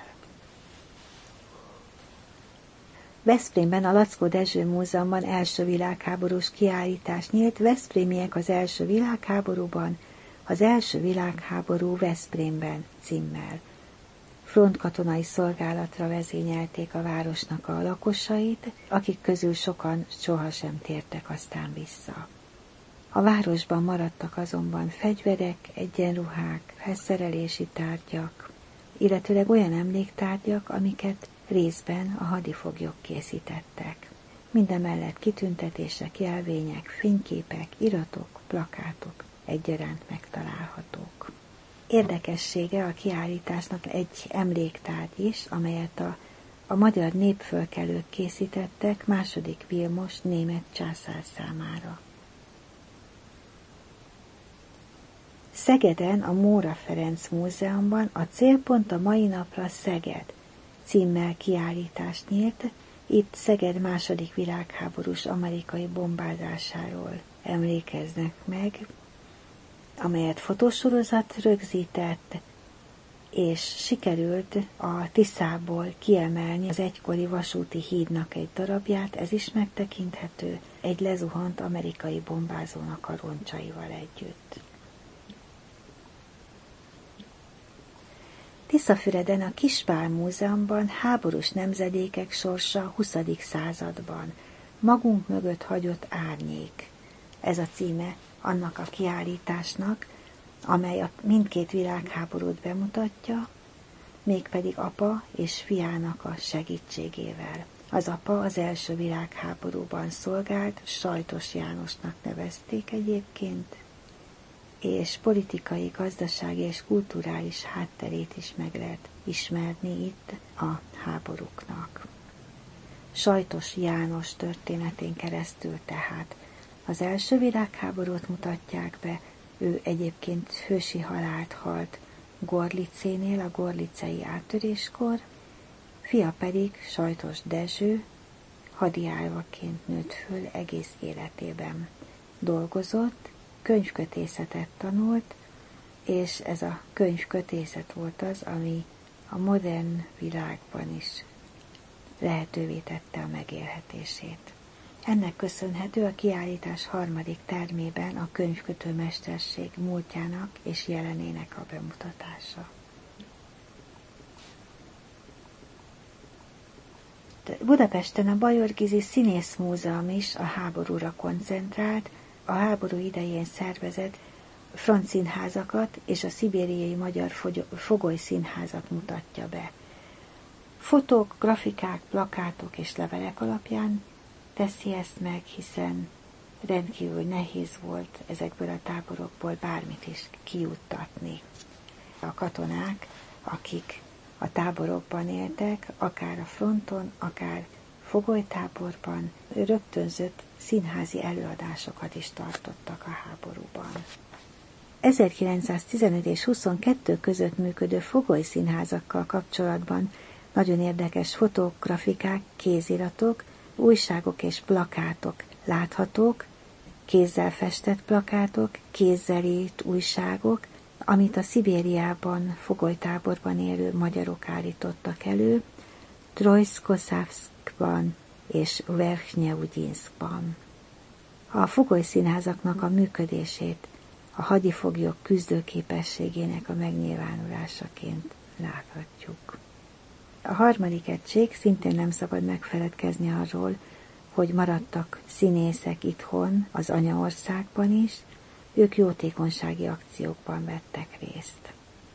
Veszprémben a Laczkó Dezső Múzeumban első világháborús kiállítás nyílt, Veszprémiek az első világháborúban, az első világháború Veszprémben címmel. Frontkatonai szolgálatra vezényelték a városnak a lakosait, akik közül sokan sohasem tértek aztán vissza. A városban maradtak azonban fegyverek, egyenruhák, felszerelési tárgyak, illetőleg olyan emléktárgyak, amiket részben a hadifoglyok készítettek. Mindemellett kitüntetések, jelvények, fényképek, iratok, plakátok egyaránt megtalálhatók. Érdekessége a kiállításnak egy emléktárgy is, amelyet a magyar népfölkelők készítettek második Vilmos német császár számára. Szegeden a Móra Ferenc Múzeumban a célpont a mai napra Szeged címmel kiállítást nyílt, itt Szeged második világháborús amerikai bombázásáról emlékeznek meg, amelyet fotósorozat rögzített, és sikerült a Tiszából kiemelni az egykori vasúti hídnak egy darabját, ez is megtekinthető, egy lezuhant amerikai bombázónak a roncsaival együtt. Tiszafüreden a Kispál Múzeumban háborús nemzedékek sorsa a 20. században, magunk mögött hagyott árnyék. Ez a címe annak a kiállításnak, amely a mindkét világháborút bemutatja, mégpedig apa és fiának a segítségével. Az apa az első világháborúban szolgált, Sajtos Jánosnak nevezték egyébként, és politikai, gazdasági és kulturális hátterét is meg lehet ismerni itt a háborúknak. Sajtos János történetén keresztül tehát az első világháborút mutatják be, ő egyébként hősi halált halt Gorlicénél, a gorlicei áttöréskor, fia pedig, Sajtos Dezső, hadiárvaként nőtt föl egész életében. Dolgozott, könyvkötészetet tanult, és ez a könyvkötészet volt az, ami a modern világban is lehetővé tette a megélhetését. Ennek köszönhető a kiállítás harmadik termében a könyvkötő mesterség múltjának és jelenének a bemutatása. Budapesten a Bajor Gizi Színészmúzeum is a háborúra koncentrált, a háború idején szervezett frontszínházakat és a szibériai magyar fogolyszínházat mutatja be. Fotók, grafikák, plakátok és levelek alapján teszi ezt meg, hiszen rendkívül nehéz volt ezekből a táborokból bármit is kijuttatni. A katonák, akik a táborokban éltek, akár a fronton, akár fogolytáborban, rögtönzött színházi előadásokat is tartottak a háborúban. 1915 és 22 között működő fogolyszínházakkal kapcsolatban nagyon érdekes fotók, grafikák, kéziratok, újságok és plakátok láthatók, kézzel festett plakátok, kézzel írt újságok, amit a Szibériában, fogolytáborban élő magyarok állítottak elő, Trojszkoszávszkban és Verchnyeugyinszkban. A fogolyszínházaknak a működését a hadifoglyok küzdőképességének a megnyilvánulásaként láthatjuk. A harmadik egység szintén nem szabad megfeledkezni arról, hogy maradtak színészek itthon, az anyaországban is, ők jótékonysági akciókban vettek részt.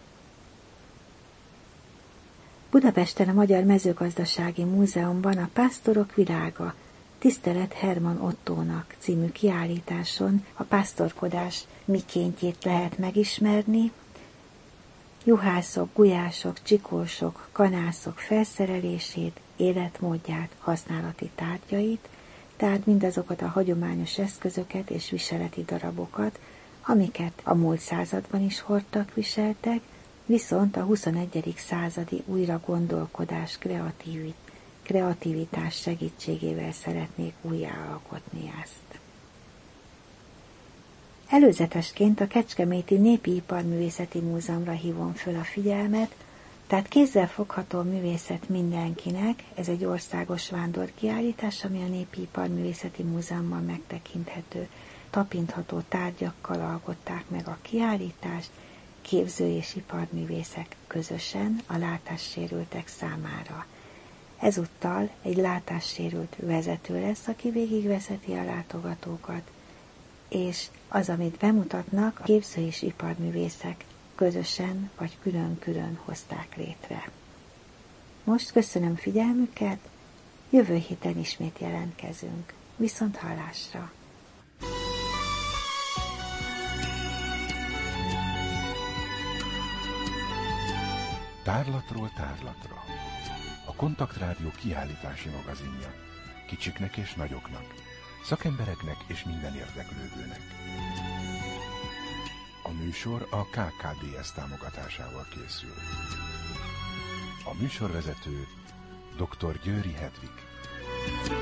Budapesten a Magyar Mezőgazdasági Múzeumban a Pásztorok világa, Tisztelet Herman Ottónak című kiállításon a pásztorkodás mikéntjét lehet megismerni, juhászok, gulyások, csikósok, kanászok felszerelését, életmódját, használati tárgyait, tehát mindazokat a hagyományos eszközöket és viseleti darabokat, amiket a múlt században is hordtak, viseltek, viszont a 21. századi újragondolkodás, kreativitás segítségével szeretnék újjáalkotni ezt. Előzetesként a Kecskeméti Népi Iparművészeti Múzeumra hívom föl a figyelmet, tehát kézzelfogható művészet mindenkinek, ez egy országos vándorkiállítás, ami a Népi Iparművészeti Múzeumban megtekinthető. Tapintható tárgyakkal alkották meg a kiállítást, képző- és iparművészek közösen a látássérültek számára. Ezúttal egy látássérült vezető lesz, aki végigvezeti a látogatókat, és az, amit bemutatnak, a képző- és iparművészek közösen vagy külön-külön hozták létre. Most köszönöm figyelmüket, jövő héten ismét jelentkezünk. Viszont hallásra! Tárlatról tárlatra. A Kontaktrádió kiállítási magazinja. Kicsiknek és nagyoknak, szakembereknek és minden érdeklődőnek. A műsor a KKDS támogatásával készül. A műsorvezető dr. Győri Hedvig.